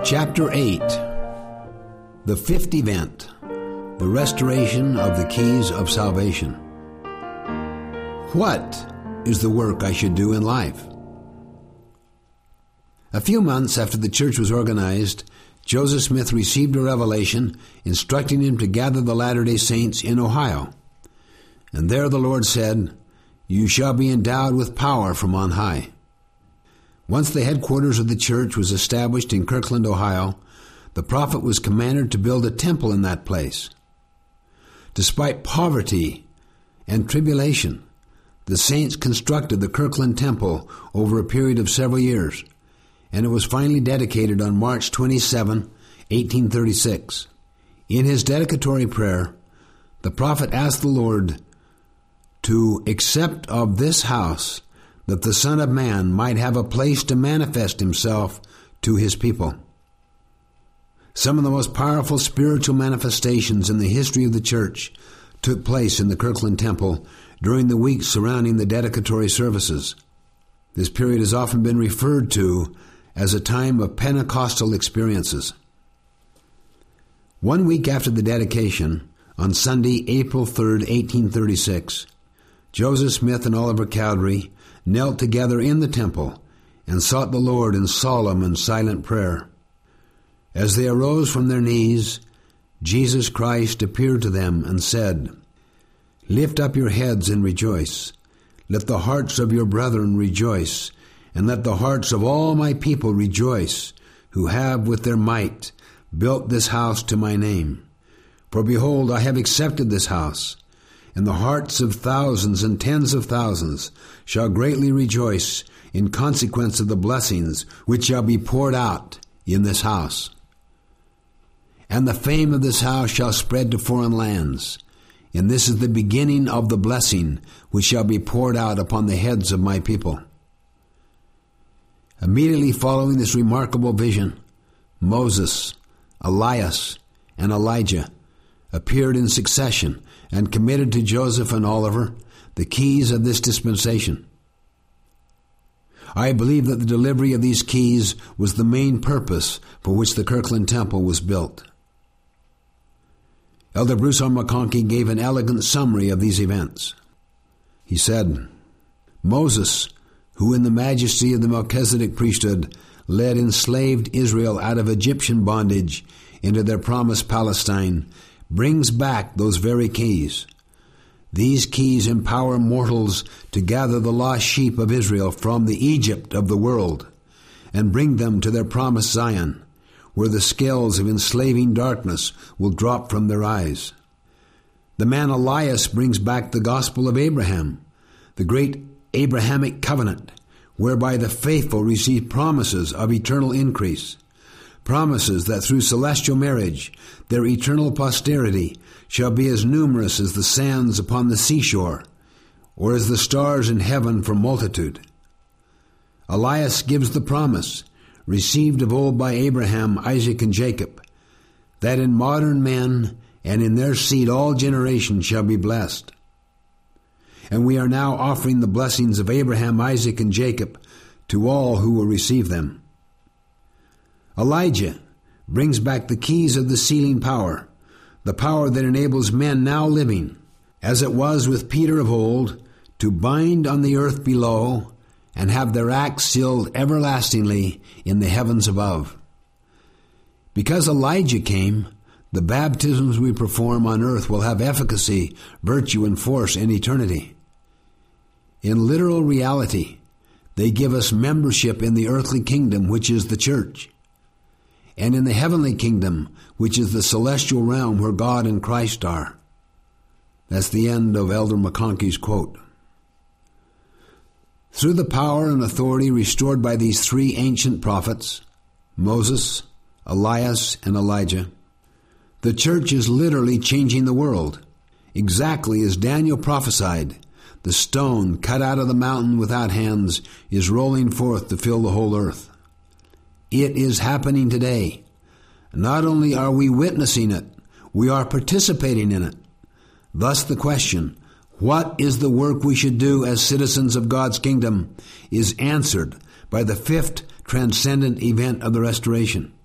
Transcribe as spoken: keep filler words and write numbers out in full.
Chapter eight. The fifth event. The restoration of the keys of salvation. What is the work I should do in life? A few months after the church was organized, Joseph Smith received a revelation instructing him to gather the Latter-day Saints in Ohio. And there the Lord said, "You shall be endowed with power from on high." Once the headquarters of the church was established in Kirkland, Ohio, the prophet was commanded to build a temple in that place. Despite poverty and tribulation, the saints constructed the Kirkland Temple over a period of several years, and it was finally dedicated on March twenty-seventh, eighteen thirty-six. In his dedicatory prayer, the prophet asked the Lord to accept of this house that the Son of Man might have a place to manifest himself to his people. Some of the most powerful spiritual manifestations in the history of the church took place in the Kirkland Temple during the weeks surrounding the dedicatory services. This period has often been referred to as a time of Pentecostal experiences. One week after the dedication, on Sunday, April third, eighteen thirty-six, Joseph Smith and Oliver Cowdery knelt together in the temple and sought the Lord in solemn and silent prayer. As they arose from their knees, Jesus Christ appeared to them and said, "Lift up your heads and rejoice. Let the hearts of your brethren rejoice, and let the hearts of all my people rejoice, who have with their might built this house to my name. For behold, I have accepted this house, and the hearts of thousands and tens of thousands shall greatly rejoice in consequence of the blessings which shall be poured out in this house. And the fame of this house shall spread to foreign lands, and this is the beginning of the blessing which shall be poured out upon the heads of my people." Immediately following this remarkable vision, Moses, Elias, and Elijah appeared in succession and committed to Joseph and Oliver the keys of this dispensation. I believe that the delivery of these keys was the main purpose for which the Kirkland Temple was built. Elder Bruce R. McConkie gave an elegant summary of these events. He said, "Moses, who in the majesty of the Melchizedek priesthood led enslaved Israel out of Egyptian bondage into their promised Palestine, brings back those very keys. These keys empower mortals to gather the lost sheep of Israel from the Egypt of the world and bring them to their promised Zion, where the scales of enslaving darkness will drop from their eyes. The man Elias brings back the gospel of Abraham, the great Abrahamic covenant, whereby the faithful receive promises of eternal increase, promises that through celestial marriage their eternal posterity shall be as numerous as the sands upon the seashore, or as the stars in heaven for multitude. Elias gives the promise, received of old by Abraham, Isaac, and Jacob, that in modern men and in their seed all generations shall be blessed. And we are now offering the blessings of Abraham, Isaac, and Jacob to all who will receive them. Elijah brings back the keys of the sealing power, the power that enables men now living, as it was with Peter of old, to bind on the earth below and have their acts sealed everlastingly in the heavens above. Because Elijah came, the baptisms we perform on earth will have efficacy, virtue, and force in eternity. In literal reality, they give us membership in the earthly kingdom, which is the church, and in the heavenly kingdom, which is the celestial realm where God and Christ are. That's the end of Elder McConkie's quote. Through the power and authority restored by these three ancient prophets, Moses, Elias, and Elijah, the church is literally changing the world. Exactly as Daniel prophesied, the stone cut out of the mountain without hands is rolling forth to fill the whole earth. It is happening today. Not only are we witnessing it, we are participating in it. Thus the question, what is the work we should do as citizens of God's kingdom, is answered by the fifth transcendent event of the restoration.